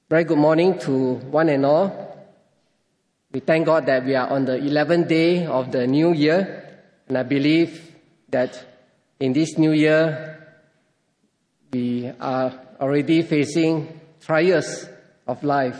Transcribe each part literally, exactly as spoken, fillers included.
Very good morning to one and all. We thank God that we are on the eleventh day of the new year, and I believe that in this new year, we are already facing trials of life.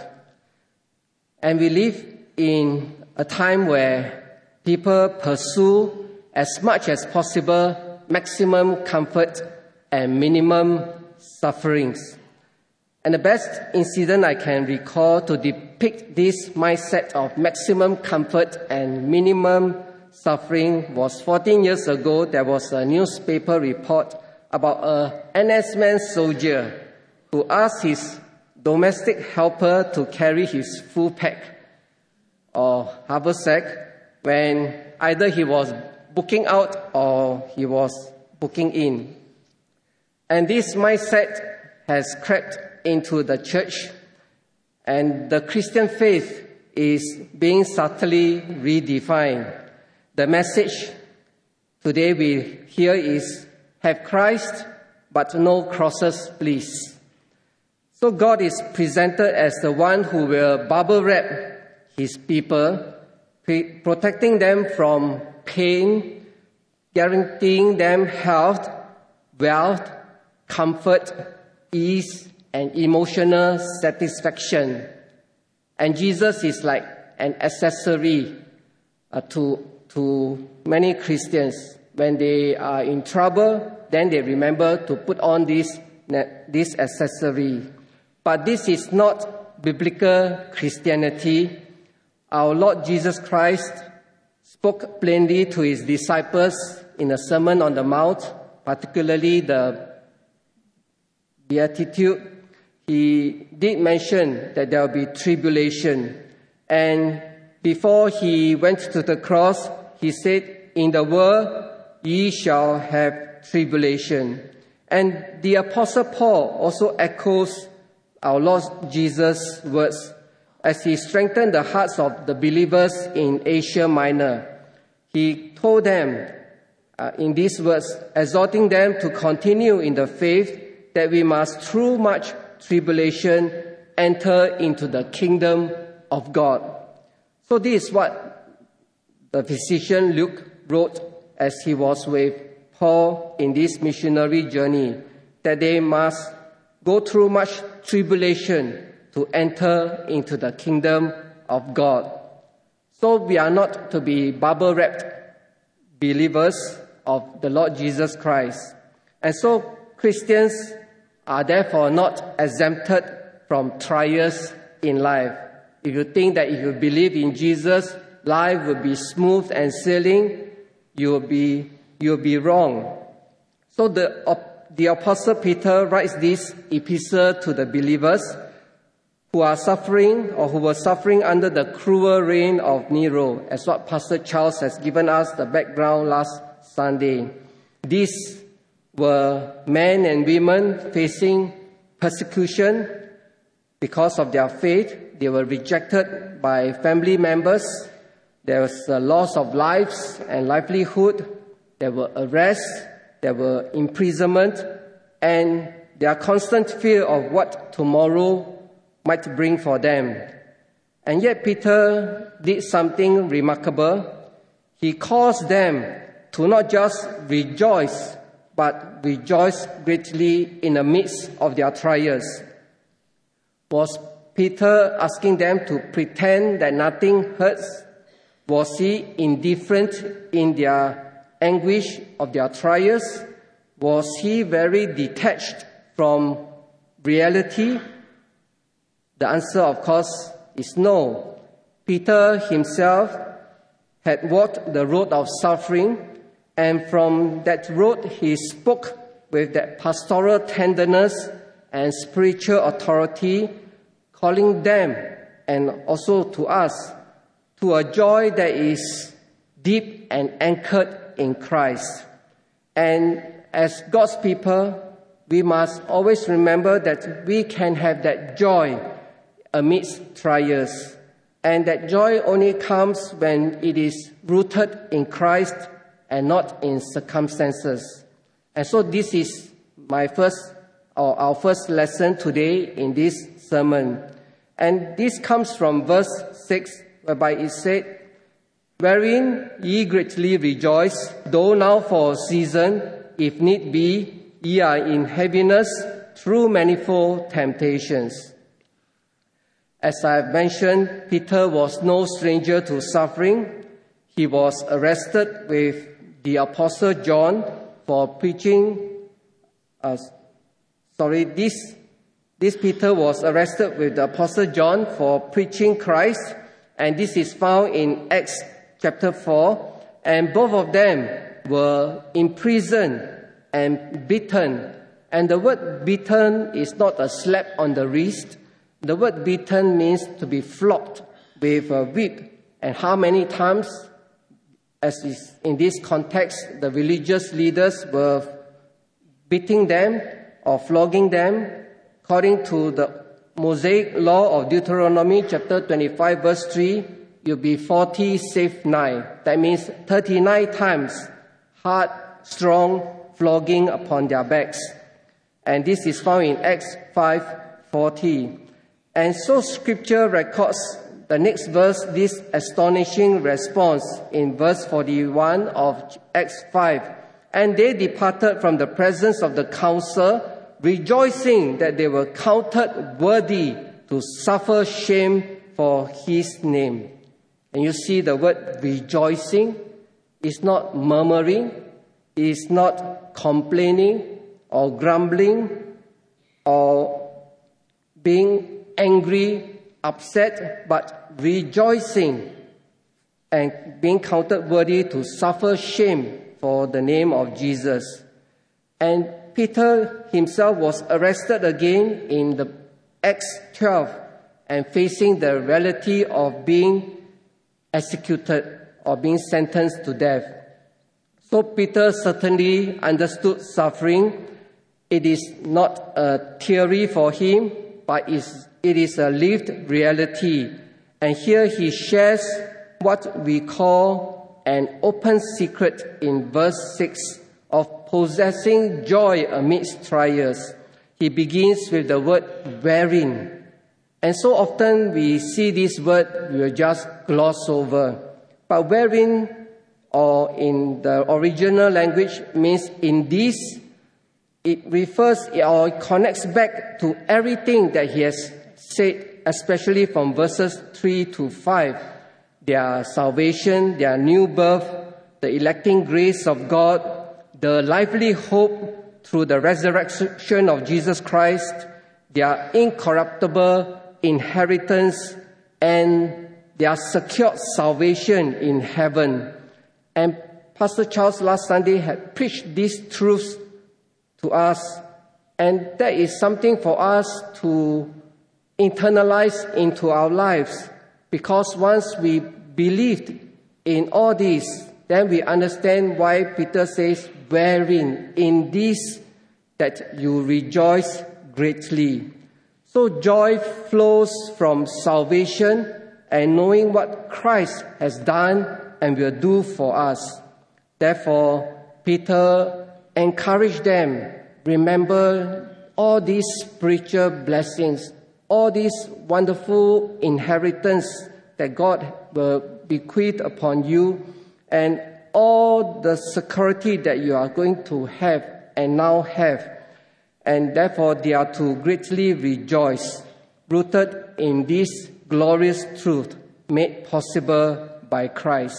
And we live in a time where people pursue as much as possible maximum comfort and minimum sufferings. And the best incident I can recall to depict this mindset of maximum comfort and minimum suffering was fourteen years ago. There was a newspaper report about an N S man soldier who asked his domestic helper to carry his full pack or haversack when either he was booking out or he was booking in. And this mindset has crept into the church, and the Christian faith is being subtly redefined. The message today we hear is, have Christ, but no crosses, please. So God is presented as the one who will bubble wrap his people, protecting them from pain, guaranteeing them health, wealth, comfort, ease, and emotional satisfaction. And Jesus is like an accessory uh, to, to many Christians. When they are in trouble, then they remember to put on this, this accessory. But this is not biblical Christianity. Our Lord Jesus Christ spoke plainly to his disciples in the Sermon on the Mount, particularly the Beatitude. He did mention that there will be tribulation. And before he went to the cross, he said, in the world ye shall have tribulation. And the Apostle Paul also echoes our Lord Jesus' words as he strengthened the hearts of the believers in Asia Minor. He told them uh, in these words, exhorting them to continue in the faith, that we must through much tribulation enter into the kingdom of God. So this is what the physician Luke wrote as he was with Paul in this missionary journey, that they must go through much tribulation to enter into the kingdom of God. So we are not to be bubble-wrapped believers of the Lord Jesus Christ. And so Christians are therefore not exempted from trials in life. If you think that if you believe in Jesus, life will be smooth and sailing, you will be, you will be wrong. So the, the Apostle Peter writes this epistle to the believers who are suffering or who were suffering under the cruel reign of Nero, as what Pastor Charles has given us the background last Sunday. These were men and women facing persecution because of their faith. They were rejected by family members. There was a loss of lives and livelihood. There were arrests. There were imprisonment. And their constant fear of what tomorrow might bring for them. And yet Peter did something remarkable. He calls them to not just rejoice, but rejoice greatly in the midst of their trials. Was Peter asking them to pretend that nothing hurts? Was he indifferent in their anguish of their trials? Was he very detached from reality? The answer, of course, is no. Peter himself had walked the road of suffering, and from that road, he spoke with that pastoral tenderness and spiritual authority, calling them and also to us to a joy that is deep and anchored in Christ. And as God's people, we must always remember that we can have that joy amidst trials. And that joy only comes when it is rooted in Christ and not in circumstances. And so this is my first, or our first lesson today in this sermon. And this comes from verse six, whereby it said, "Wherein ye greatly rejoice, though now for a season, if need be, ye are in heaviness through manifold temptations." As I have mentioned, Peter was no stranger to suffering. He was arrested with the Apostle John for preaching. Uh, sorry, this, this Peter was arrested with the Apostle John for preaching Christ, and this is found in Acts chapter four, and both of them were imprisoned and beaten. And the word beaten is not a slap on the wrist. The word beaten means to be flogged with a whip. And how many times, as is in this context, the religious leaders were beating them or flogging them? According to the Mosaic law of Deuteronomy chapter twenty-five verse three, you'll be forty save nine. That means thirty-nine times hard, strong flogging upon their backs. And this is found in Acts five forty. And so Scripture records the next verse, this astonishing response in verse forty-one of Acts five. "And they departed from the presence of the council, rejoicing that they were counted worthy to suffer shame for his name." And you see the word rejoicing is not murmuring, is not complaining or grumbling or being angry, upset, but rejoicing and being counted worthy to suffer shame for the name of Jesus. And Peter himself was arrested again in the Acts twelve and facing the reality of being executed or being sentenced to death. So Peter certainly understood suffering. It is not a theory for him, but it is a lived reality. And here he shares what we call an open secret in verse six of possessing joy amidst trials. He begins with the word wherein. And so often we see this word, we will just gloss over. But wherein, or in the original language, means in this. It refers or connects back to everything that he has said, especially from verses three to five. Their salvation, their new birth, the electing grace of God, the lively hope through the resurrection of Jesus Christ, their incorruptible inheritance, and their secured salvation in heaven. And Pastor Charles last Sunday had preached these truths to us, and that is something for us to internalize into our lives, because once we believed in all this, then we understand why Peter says, wherein, in this, that you rejoice greatly. So joy flows from salvation and knowing what Christ has done and will do for us. Therefore, Peter encourage them, remember all these spiritual blessings, all these wonderful inheritance that God will bequeath upon you, and all the security that you are going to have and now have. And therefore they are to greatly rejoice, rooted in this glorious truth made possible by Christ.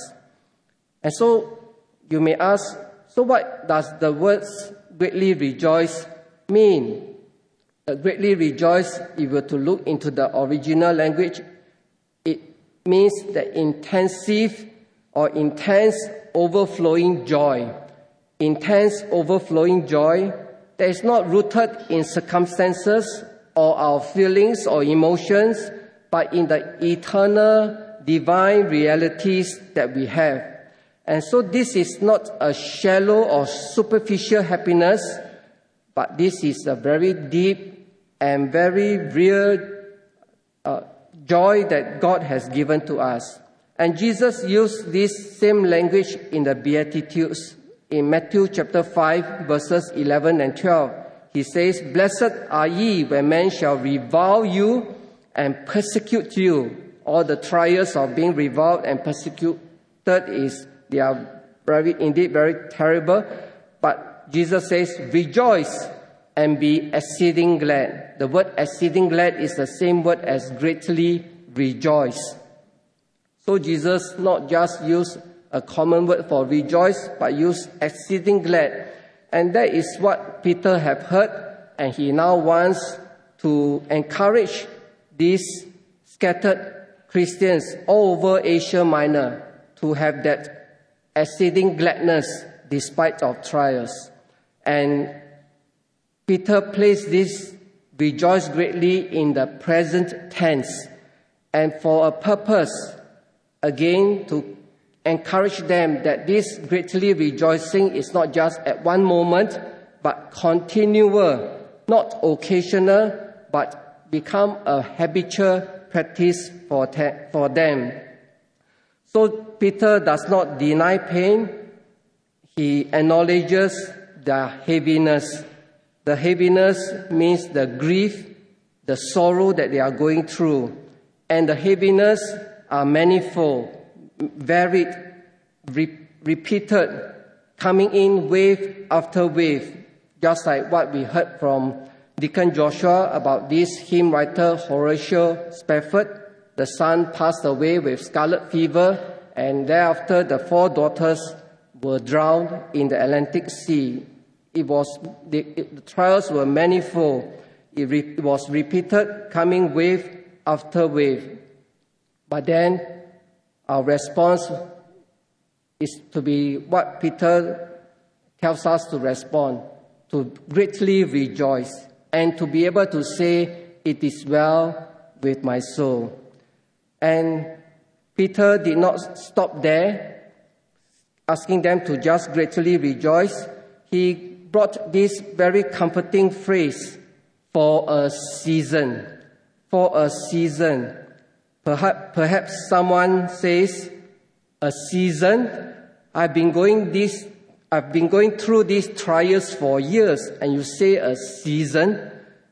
And so you may ask, so what does the words greatly rejoice mean? Uh, greatly rejoice, if you were to look into the original language, it means the intensive or intense overflowing joy. Intense overflowing joy that is not rooted in circumstances or our feelings or emotions, but in the eternal divine realities that we have. And so this is not a shallow or superficial happiness, but this is a very deep and very real uh, joy that God has given to us. And Jesus used this same language in the Beatitudes. In Matthew chapter five, verses eleven and twelve, he says, "Blessed are ye when men shall revile you and persecute you. All the trials of being reviled and persecuted is, they are very, indeed very terrible. But Jesus says, rejoice and be exceeding glad. The word exceeding glad is the same word as greatly rejoice. So Jesus not just used a common word for rejoice, but used exceeding glad. And that is what Peter have heard, and he now wants to encourage these scattered Christians all over Asia Minor to have that exceeding gladness despite of trials. And Peter placed this rejoice greatly in the present tense, and for a purpose, again, to encourage them that this greatly rejoicing is not just at one moment, but continual, not occasional, but become a habitual practice for, te- for them. So Peter does not deny pain. He acknowledges the heaviness. The heaviness means the grief, the sorrow that they are going through. And the heaviness are manifold, varied, re- repeated, coming in wave after wave, just like what we heard from Deacon Joshua about this hymn writer Horatio Spafford. The son passed away with scarlet fever, and thereafter the four daughters were drowned in the Atlantic Sea. It was the, it, the trials were manifold. It, re, it was repeated, coming wave after wave. But then our response is to be what Peter tells us to respond, to greatly rejoice, and to be able to say, it is well with my soul. And Peter did not stop there, asking them to just greatly rejoice. He brought this very comforting phrase, for a season, for a season. Perhaps, perhaps someone says, a season? I've been going this, I've been going through these trials for years, and you say a season.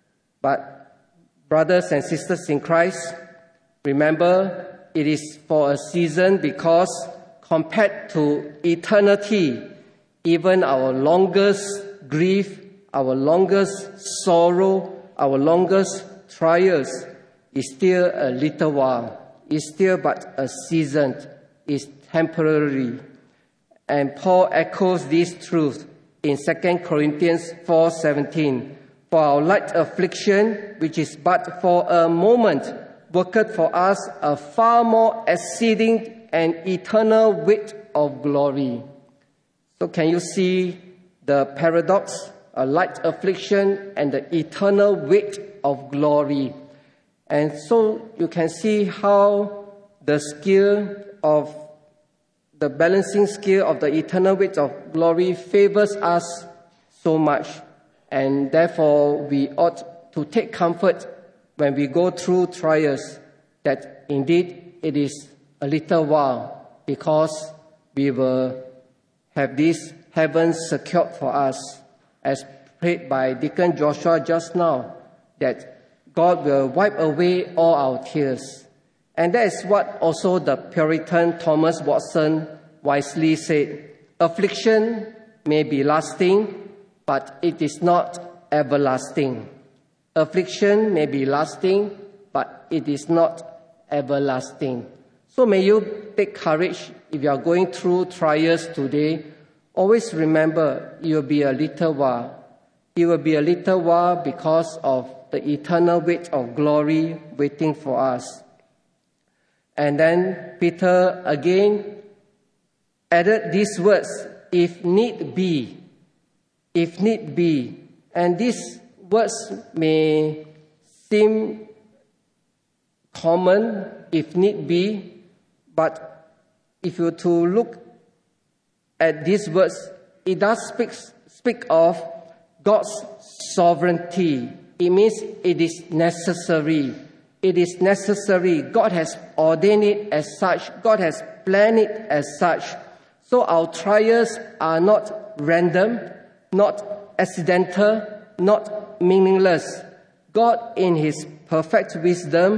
But brothers and sisters in Christ, remember, it is for a season because compared to eternity, even our longest grief, our longest sorrow, our longest trials is still a little while. It's still but a season. It's temporary. And Paul echoes this truth in Second Corinthians four seventeen. For our light affliction, which is but for a moment, worketh for us a far more exceeding and eternal weight of glory. So can you see the paradox? A light affliction and the eternal weight of glory. And so you can see how the scale of the balancing scale of the eternal weight of glory favors us so much. And therefore, we ought to take comfort when we go through trials, that indeed it is a little while, because we will have this heaven secured for us, as prayed by Deacon Joshua just now, that God will wipe away all our tears. And that is what also the Puritan Thomas Watson wisely said. Affliction may be lasting, but it is not everlasting. Affliction may be lasting, but it is not everlasting. So may you take courage if you are going through trials today. Always remember, it will be a little while. It will be a little while because of the eternal weight of glory waiting for us. And then Peter again added these words, if need be, if need be. And these words may seem common, if need be, but if you were to look at these words, it does speak, speak of God's sovereignty. It means it is necessary. It is necessary. God has ordained it as such. God has planned it as such. So our trials are not random, not accidental, not meaningless. God, in His perfect wisdom,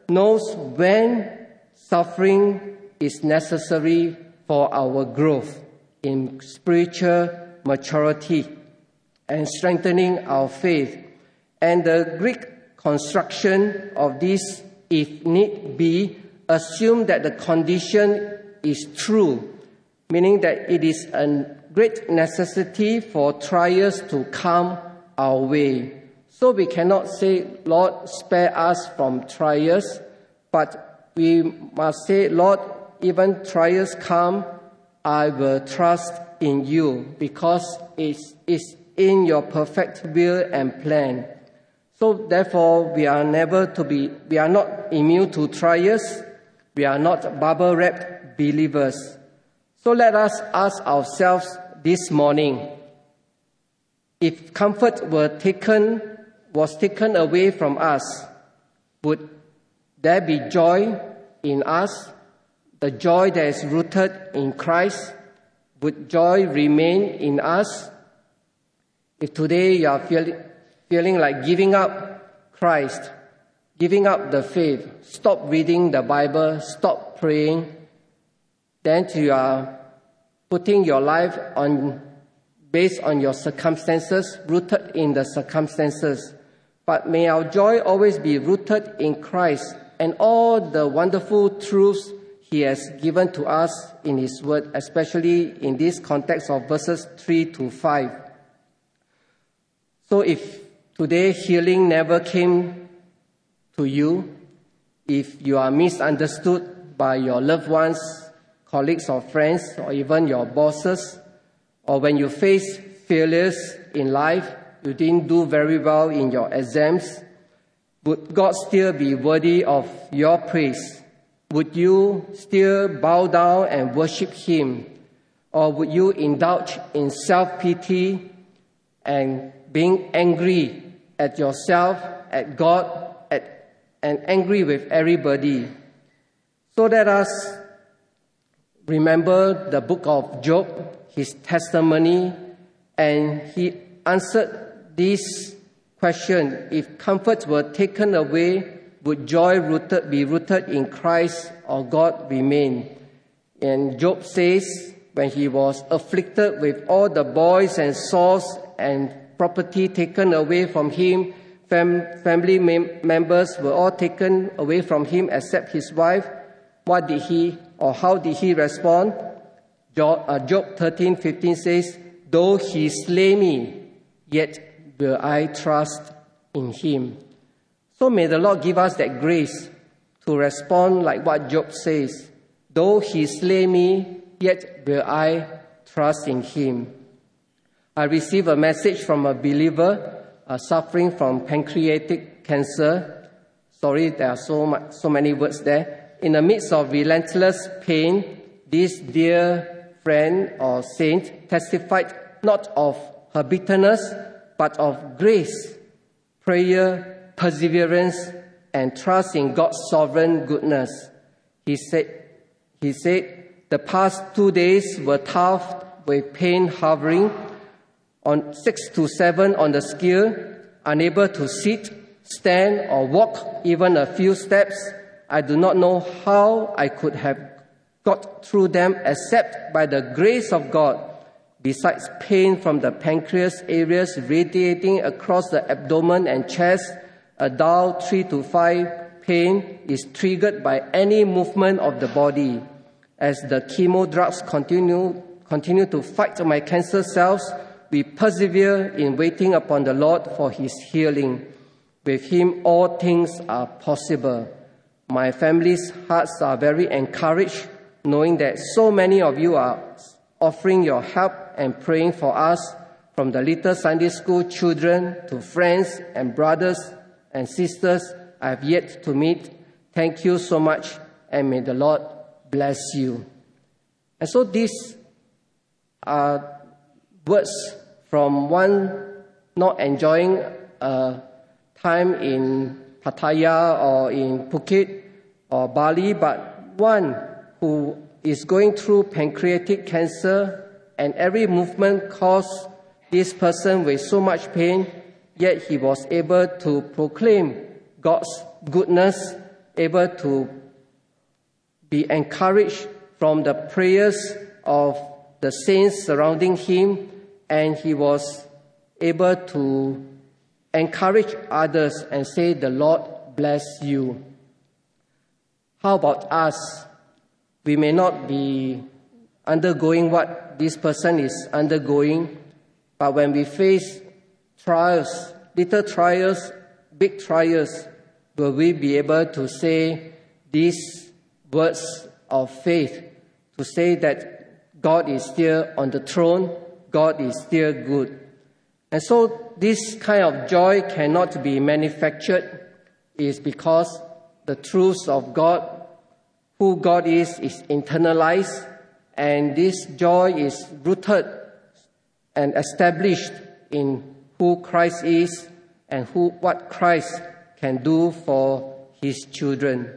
knows when suffering is necessary for our growth in spiritual maturity and strengthening our faith. And the Greek construction of this, if need be, assume that the condition is true, meaning that it is a great necessity for trials to come our way. So we cannot say, Lord, spare us from trials, but we must say, Lord, even trials come, I will trust in you, because it's, it's in your perfect will and plan. So therefore, we are never to be, we are not immune to trials. We are not bubble-wrapped believers. So let us ask ourselves this morning, if comfort were taken, was taken away from us, would there be joy in us? The joy that is rooted in Christ? Would joy remain in us? If today you are feeling, feeling like giving up Christ, giving up the faith, stop reading the Bible, stop praying, then you are putting your life on based on your circumstances, rooted in the circumstances. But may our joy always be rooted in Christ and all the wonderful truths He has given to us in His Word, especially in this context of verses three to five. So if today healing never came to you, if you are misunderstood by your loved ones, colleagues or friends, or even your bosses, or when you face failures in life, you didn't do very well in your exams, would God still be worthy of your praise? Would you still bow down and worship Him? Or would you indulge in self-pity and being angry at yourself, at God, at, and angry with everybody? So let us remember the book of Job, his testimony, and he answered this question: if comforts were taken away, would joy rooted, be rooted in Christ or God remain? And Job says, when he was afflicted with all the boys and sores and property taken away from him, fam- family mem- members were all taken away from him except his wife, what did he or how did he respond? Job, uh, Job thirteen fifteen says, though he slay me, yet will I trust in him. So may the Lord give us that grace to respond like what Job says. Though he slay me, yet will I trust in him. I received a message from a believer uh, suffering from pancreatic cancer. Sorry, there are so much, so many words there. In the midst of relentless pain, this dear friend or saint testified not of her bitterness, but of grace, prayer, perseverance, and trust in God's sovereign goodness. He said, he said, the past two days were tough with pain hovering on six to seven on the scale, unable to sit, stand, or walk even a few steps. I do not know how I could have got through them except by the grace of God. Besides pain from the pancreas areas radiating across the abdomen and chest, a dull three to five pain is triggered by any movement of the body. As the chemo drugs continue, continue to fight my cancer cells, we persevere in waiting upon the Lord for His healing. With Him, all things are possible. My family's hearts are very encouraged, knowing that so many of you are offering your help and praying for us, from the little Sunday school children to friends and brothers and sisters I have yet to meet. Thank you so much, and may the Lord bless you. And so these are words from one not enjoying a time in Pattaya or in Phuket or Bali, but one who is going through pancreatic cancer, and every movement caused this person with so much pain, yet he was able to proclaim God's goodness able to be encouraged from the prayers of the saints surrounding him, and he was able to encourage others and say, "The Lord bless you." How about us? We may not be undergoing what this person is undergoing, but when we face trials, little trials, big trials, will we be able to say these words of faith, to say that God is still on the throne, God is still good? And so this kind of joy cannot be manufactured, is because the truths of God, who God is, is internalized, and this joy is rooted and established in who Christ is and who what Christ can do for his children.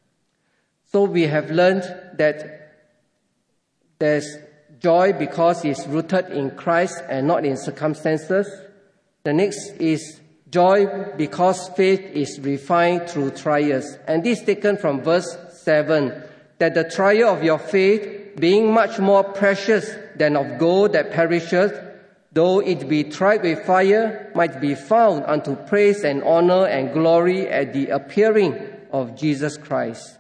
So we have learned that there's joy because it's rooted in Christ and not in circumstances. The next is joy because faith is refined through trials. And this is taken from verse seven, that the trial of your faith, being much more precious than of gold that perisheth, though it be tried with fire, might be found unto praise and honor and glory at the appearing of Jesus Christ.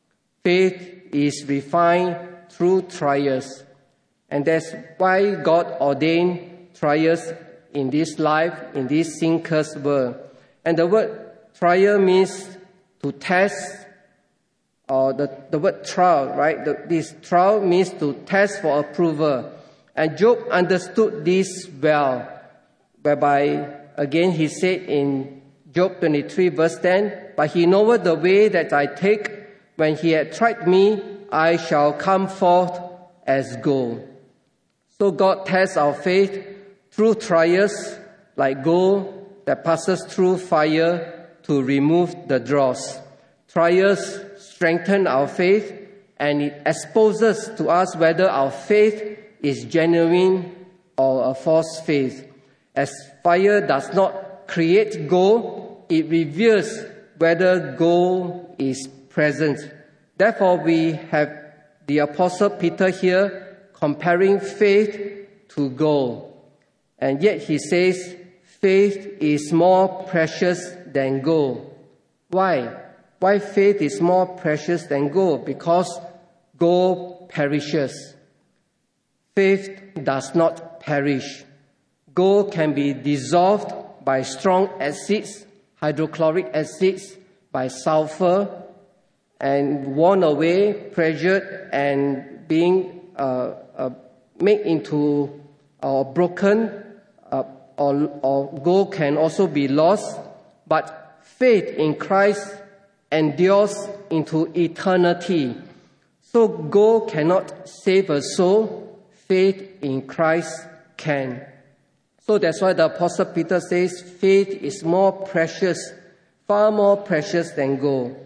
Faith is refined through trials. And that's why God ordained trials in this life, in this sin-cursed world. And the word trial means to test, or the, the word trial, right? The, this trial means to test for approval. And Job understood this well, whereby, again, he said in Job twenty-three, verse ten, "But he knoweth the way that I take. When he had tried me, I shall come forth as gold." So God tests our faith through trials, like gold that passes through fire to remove the dross. Trials strengthen our faith, and it exposes to us whether our faith is genuine or a false faith. As fire does not create gold, it reveals whether gold is present. Therefore, we have the Apostle Peter here comparing faith to gold. And yet he says, faith is more precious than gold. Why? Why faith is more precious than gold? Because gold perishes. Faith does not perish. Gold can be dissolved by strong acids, hydrochloric acids, by sulfur, and worn away, pressured, and being uh, uh, made into or broken, uh, or, or gold can also be lost. But faith in Christ endures into eternity. So gold cannot save a soul. Faith in Christ can. So that's why the Apostle Peter says faith is more precious, far more precious than gold.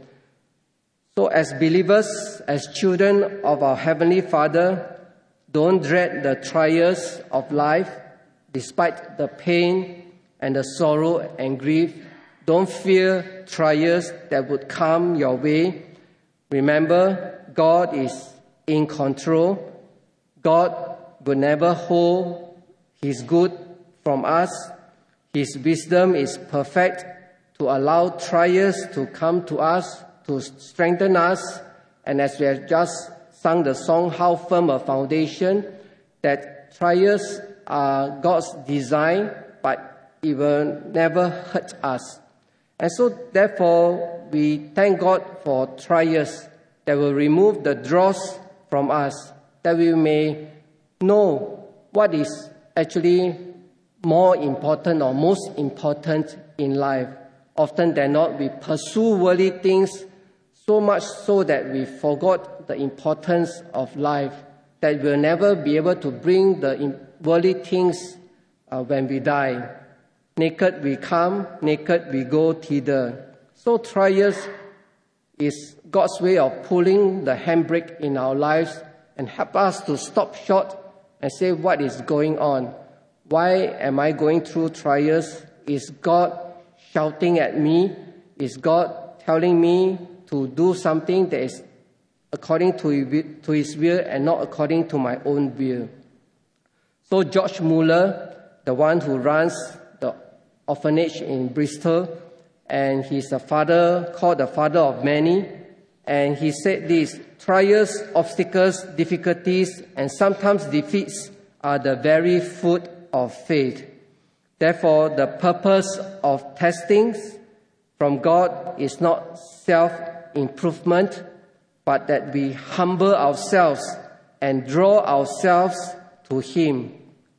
So as believers, as children of our Heavenly Father, don't dread the trials of life, despite the pain and the sorrow and grief. Don't fear trials that would come your way. Remember, God is in control. God will never hold His good from us. His wisdom is perfect to allow trials to come to us, to strengthen us. And as we have just sung the song, How Firm a Foundation, that trials are God's design, but it will never hurt us. And so therefore, we thank God for trials that will remove the dross from us, that we may know what is actually more important or most important in life. Often than not, we pursue worldly things so much so that we forgot the importance of life, that we'll never be able to bring the worldly things uh, when we die. Naked we come, naked we go thither. So trials is God's way of pulling the handbrake in our lives and help us to stop short and say, what is going on? Why am I going through trials? Is God shouting at me? Is God telling me to do something that is according to his will and not according to my own will. So George Muller, the one who runs the orphanage in Bristol, and he's a father, called the father of many, and he said this: trials, obstacles, difficulties, and sometimes defeats are the very food of faith. Therefore, the purpose of testings from God is not self-improvement, but that we humble ourselves and draw ourselves to Him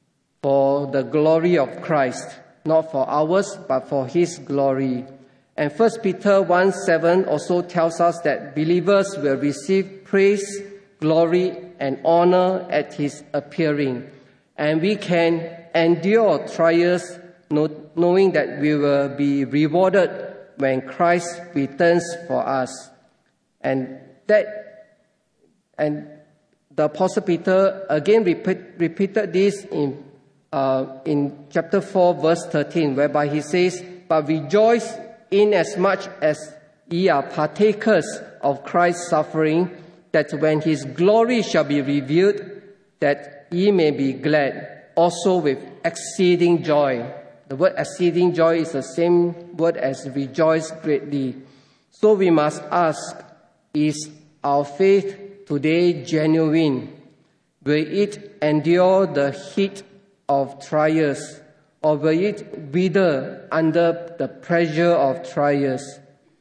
for the glory of Christ, not for ours, but for His glory. And First Peter one seven also tells us that believers will receive praise, glory, and honor at His appearing. And we can endure trials knowing that we will be rewarded when Christ returns for us. And that, and the Apostle Peter again repeat, repeated this in uh, in chapter four, verse thirteen, whereby he says, "But rejoice inasmuch as ye are partakers of Christ's suffering, that when His glory shall be revealed, that ye may be glad also with exceeding joy." The word exceeding joy is the same word as rejoice greatly. So we must ask, is our faith today genuine? Will it endure the heat of trials, or will it wither under the pressure of trials?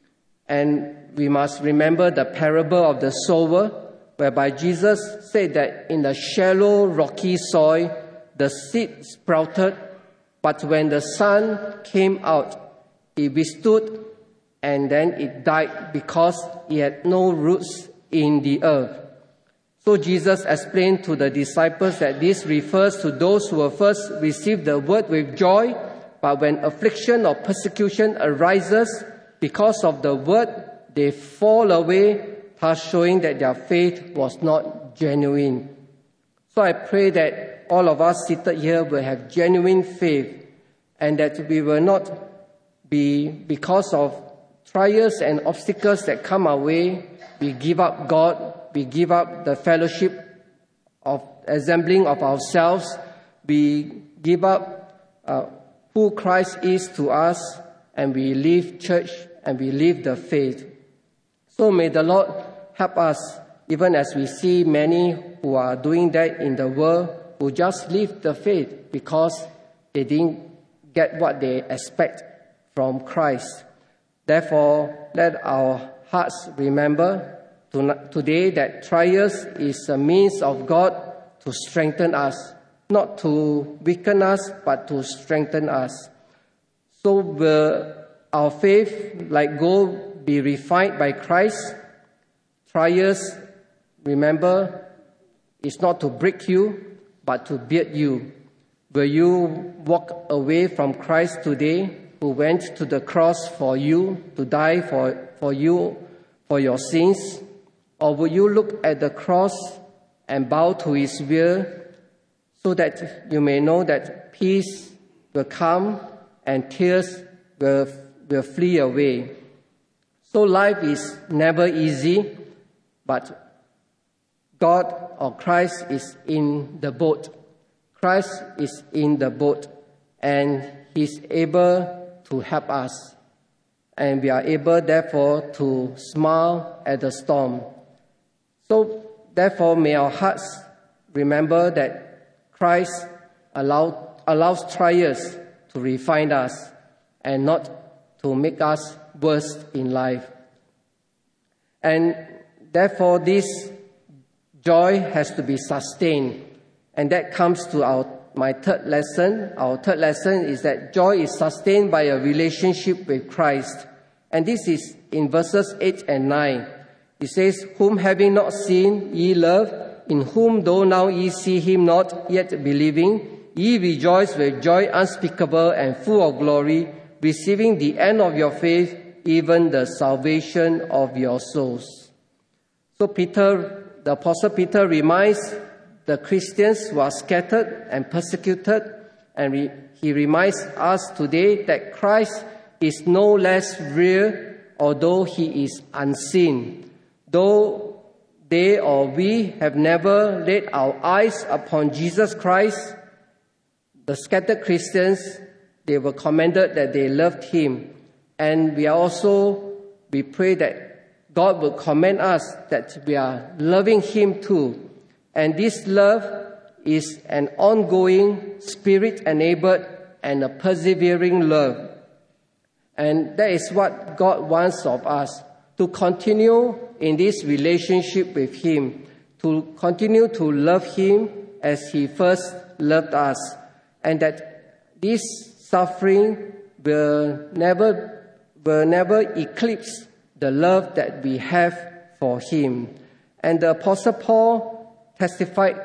And we must remember the parable of the sower, whereby Jesus said that in the shallow, rocky soil, the seed sprouted, but when the sun came out, it withstood, and then it died because it had no roots in the earth. So Jesus explained to the disciples that this refers to those who will first receive the word with joy, but when affliction or persecution arises because of the word, they fall away, thus showing that their faith was not genuine. So I pray that all of us seated here will have genuine faith, and that we will not be, because of trials and obstacles that come our way, we give up God, we give up the fellowship of assembling of ourselves, we give up uh, who Christ is to us, and we leave church and we leave the faith. So may the Lord help us, even as we see many who are doing that in the world, who just leave the faith because they didn't get what they expect from Christ. Therefore, let our hearts remember today that trials is a means of God to strengthen us, not to weaken us, but to strengthen us. So will our faith, like gold, be refined by Christ? Trials, remember, is not to break you, but to build you. Will you walk away from Christ today, who went to the cross for you, to die for, for you, for your sins? Or will you look at the cross and bow to His will, so that you may know that peace will come and tears will, will flee away? So life is never easy, but God or Christ is in the boat. Christ is in the boat, and He's able to help us. And we are able, therefore, to smile at the storm. So, therefore, may our hearts remember that Christ allow, allows trials to refine us and not to make us worse in life. And therefore, this joy has to be sustained. And that comes to our my third lesson. Our third lesson is that joy is sustained by a relationship with Christ. And this is in verses eight and nine. It says, "Whom having not seen ye love, in whom though now ye see Him not, yet believing, ye rejoice with joy unspeakable and full of glory, receiving the end of your faith, even the salvation of your souls." So Peter, the Apostle Peter, reminds the Christians who are scattered and persecuted, and re- he reminds us today that Christ is no less real although he is unseen, though they or we have never laid our eyes upon Jesus Christ, the scattered Christians, they were commended that they loved him. And we are also, we pray that God will commend us that we are loving him too. And this love is an ongoing, spirit-enabled, and a persevering love. And that is what God wants of us, to continue in this relationship with him, to continue to love him as he first loved us, and that this suffering will never, will never eclipse the love that we have for him. And the Apostle Paul testified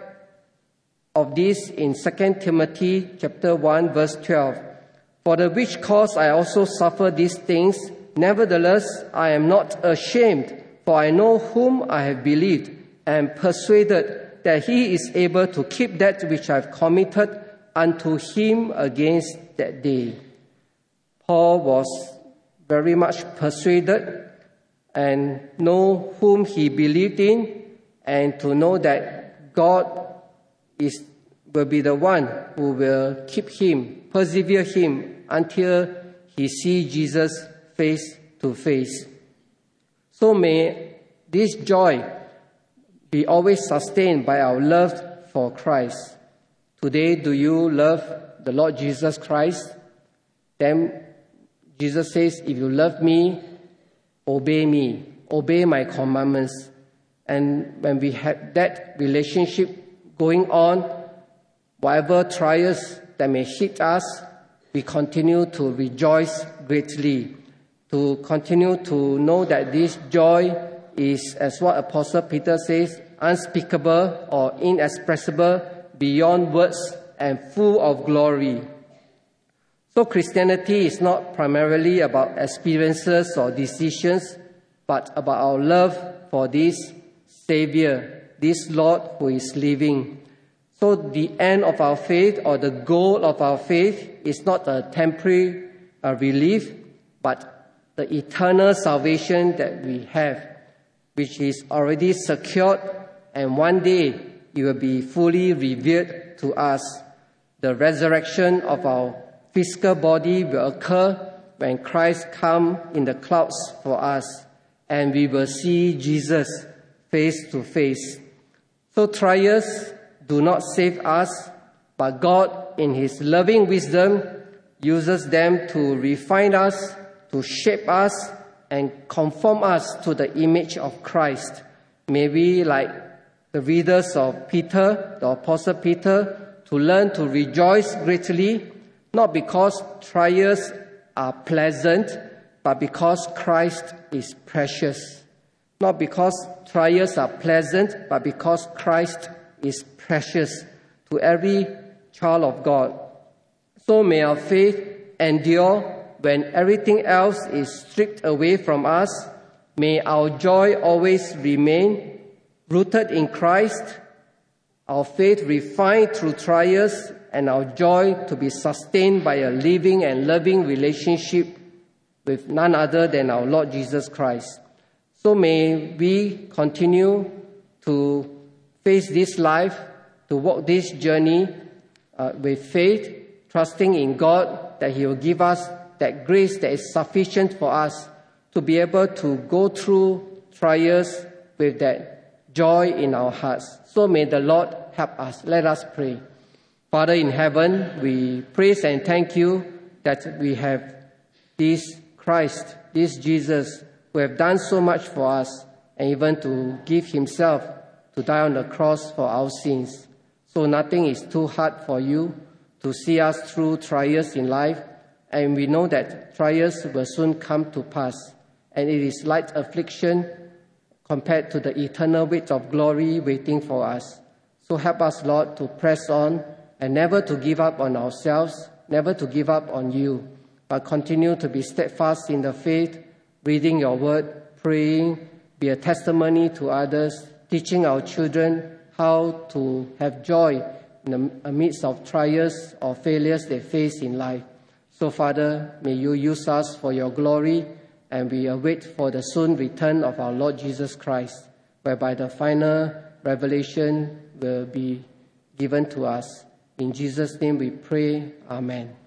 of this in Second Timothy chapter one, verse twelve. For the which cause I also suffer these things. Nevertheless, I am not ashamed, for I know whom I have believed, and am persuaded that he is able to keep that which I have committed unto him against that day. Paul was very much persuaded and know whom he believed in, and to know that God is will be the one who will keep him, persevere him until he sees Jesus face to face. So may this joy be always sustained by our love for Christ. Today, do you love the Lord Jesus Christ? Then Jesus says, if you love me, obey me, obey my commandments. And when we have that relationship going on, whatever trials that may hit us, we continue to rejoice greatly, to continue to know that this joy is, as what Apostle Peter says, unspeakable or inexpressible, beyond words, and full of glory. So Christianity is not primarily about experiences or decisions, but about our love for this Savior, this Lord who is living. So the end of our faith, or the goal of our faith, is not a temporary uh, relief, but the eternal salvation that we have, which is already secured, and one day it will be fully revealed to us. The resurrection of our physical body will occur when Christ comes in the clouds for us, and we will see Jesus face to face. So trials do not save us, but God, in his loving wisdom, uses them to refine us, to shape us, and conform us to the image of Christ. May we, like the readers of Peter, the Apostle Peter, to learn to rejoice greatly, not because trials are pleasant, but because Christ is precious. Not because trials are pleasant, but because Christ is precious to every child of God. So may our faith endure when everything else is stripped away from us. May our joy always remain rooted in Christ, our faith refined through trials, and our joy to be sustained by a living and loving relationship with none other than our Lord Jesus Christ. So may we continue to face this life, to walk this journey uh, with faith, trusting in God that he will give us that grace that is sufficient for us to be able to go through trials with that joy in our hearts. So may the Lord help us. Let us pray. Father in heaven, we praise and thank you that we have this Christ, this Jesus, who have done so much for us, and even to give himself to die on the cross for our sins. So nothing is too hard for you to see us through trials in life, and we know that trials will soon come to pass, and it is light affliction compared to the eternal weight of glory waiting for us. So help us, Lord, to press on and never to give up on ourselves, never to give up on you, but continue to be steadfast in the faith, reading your word, praying, be a testimony to others, teaching our children how to have joy in the midst of trials or failures they face in life. So, Father, may you use us for your glory. and we await for the soon return of our Lord Jesus Christ, whereby the final revelation will be given to us. In Jesus' name we pray. Amen.